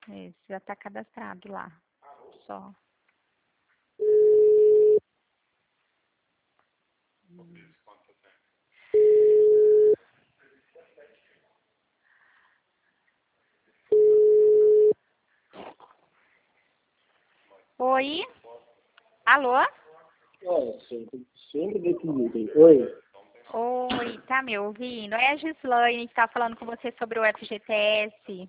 Esse já tá cadastrado lá. Só. Oi? Alô? Olha, sempre desse jeito. Oi? Oi, tá me ouvindo? É a Gislaine que tá falando com você sobre o FGTS.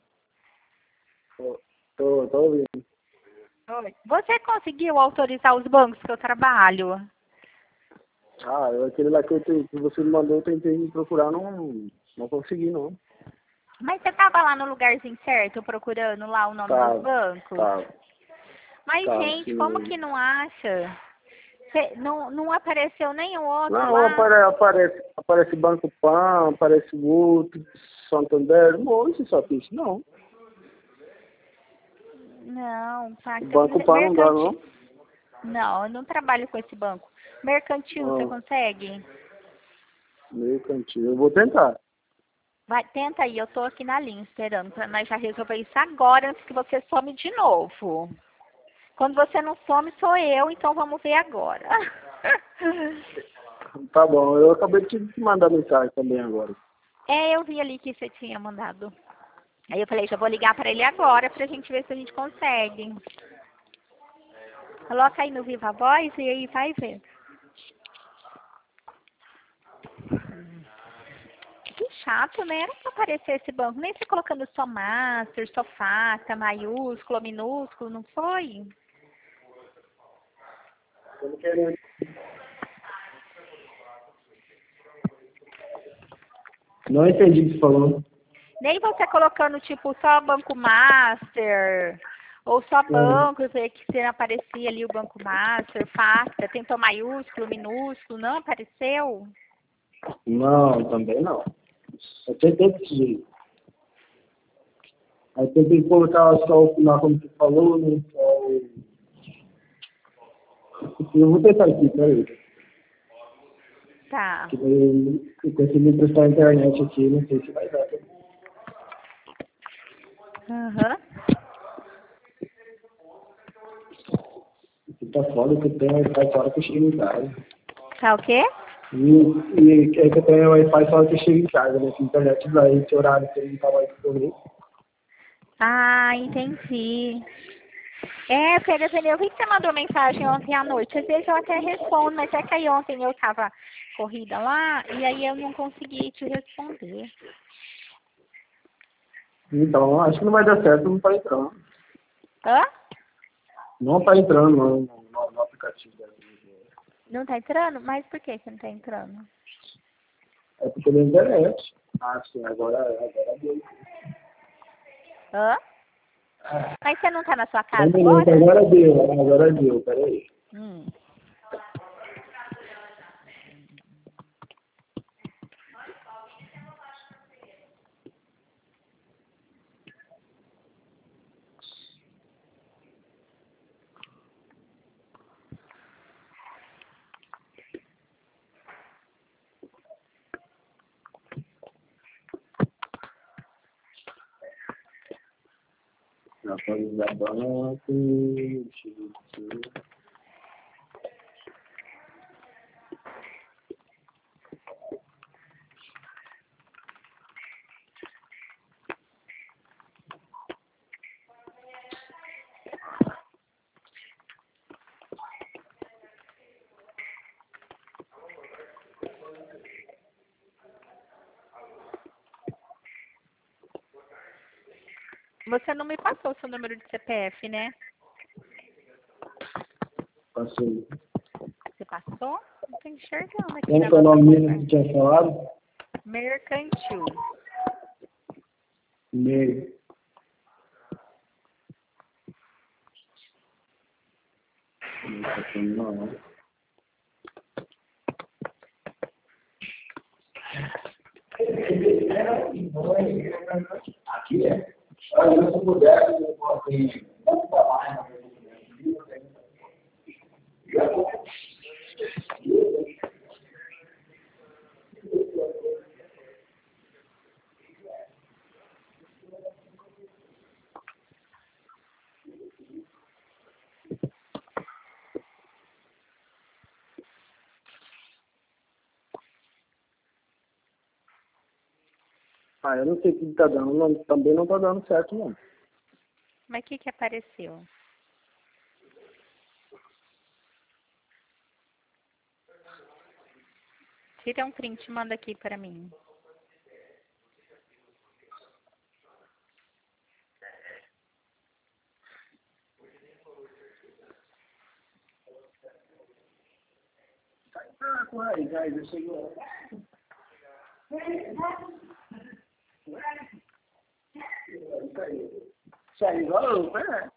Tô ouvindo. Oi. Você conseguiu autorizar os bancos que eu trabalho? Aquele lá que você me mandou, eu tentei me procurar, não consegui, não. Mas você tava lá no lugarzinho certo, procurando lá o nome dos bancos? Tá, Mas, gente, como sim. que não acha? Não apareceu nenhum outro Não, lá? aparece Banco Pan, aparece outro, Santander, um monte só que isso, não. Não, tá. Banco Pan não dá, não? Não, eu não trabalho com esse banco. Mercantil, você Não, consegue? meio cantinho. Eu vou tentar. Vai, tenta aí, eu tô aqui na linha esperando pra nós já resolver isso agora antes que você some de novo. Quando você não some, sou eu, então vamos ver agora. Tá bom, eu acabei de te mandar mensagem também agora. Eu vi ali que você tinha mandado. Aí eu falei, já vou ligar para ele agora pra gente ver se a gente consegue. Coloca aí no Viva Voz e aí vai ver. Que chato, né? Era pra aparecer esse banco. Nem você colocando só Master, só Fata, maiúsculo, minúsculo, não foi? Eu não quero. Não entendi o que você falou. Nem você colocando, tipo, só Banco Master, ou só banco, que você aparecia ali o Banco Master, Fata, tentou maiúsculo, minúsculo, não apareceu? Não, também não. Eu tentei desse jeito. Aí tentei colocar só o final como você falou, né? Eu vou tentar aqui, peraí. Tá. Eu consegui prestar a internet aqui, não sei se vai dar. Aham. Aqui tá foda que eu tenho Wi-Fi só hora que eu chego em casa. Tá o quê? E é que eu tenho Wi-Fi só hora que eu chego em casa, né? Que a internet vai esse horário que eu não tava disponível. Ah, entendi. Pedro Pneu, eu vi que você mandou mensagem ontem à noite. Às vezes eu até respondo, mas é que aí ontem eu tava corrida lá e aí eu não consegui te responder. Então, acho que não vai dar certo, não tá entrando. Hã? Não tá entrando no aplicativo da Não tá entrando? Mas por que você não tá entrando? É porque da internet. Ah, sim, agora deu. Hã? Mas você não tá na sua Um casa minuto, agora? agora deu, peraí. Hum. Atualizar banco. Você não me passou o seu número de CPF, né? Passei. Você passou? Não tô enxergando aqui Como na que é o nossa nome mesmo que conversa. tinha falado? Mercantil. E-mail. Não. Aqui é. Olha, se eu puder, eu posso ir. Ah, eu não sei o que tá dando, não, também não tá dando certo, não. Mas o que apareceu? Tira um print e manda aqui para mim. Ah, corre, já chegou. Saiu, né?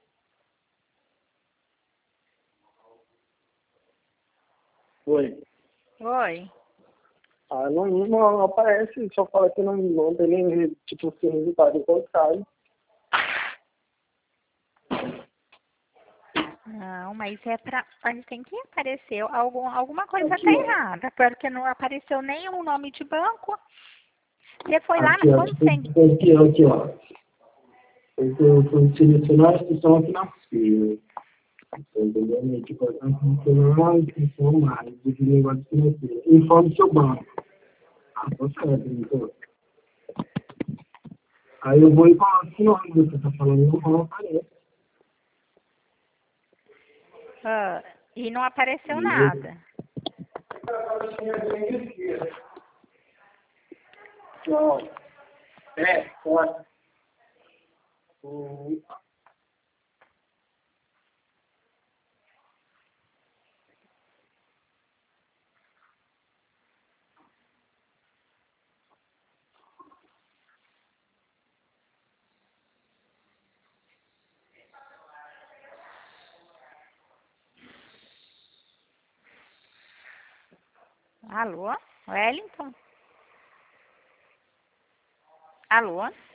Oi. Oi. Ah, não aparece, só fala que não tem nem, tipo, assim, resultado enquanto sai. Não, mas é pra. Mas tem que aparecer. Alguma coisa tá errada, porque não apareceu nenhum nome de banco. Você foi lá Aqui, no. ó, Quando tipo, você. aqui, ó. Eu fui selecionar a inscrição aqui na FIA. Entendeu? Tipo, a inscrição não é inscrição mais de negócio financeiro. Informe seu banco. Ah, tô certo, então. Aí eu vou e coloco o nome que você tá falando, não aparece. Ah, e não apareceu Beleza? nada. Não. Pode. Alô? Wellington? Alô?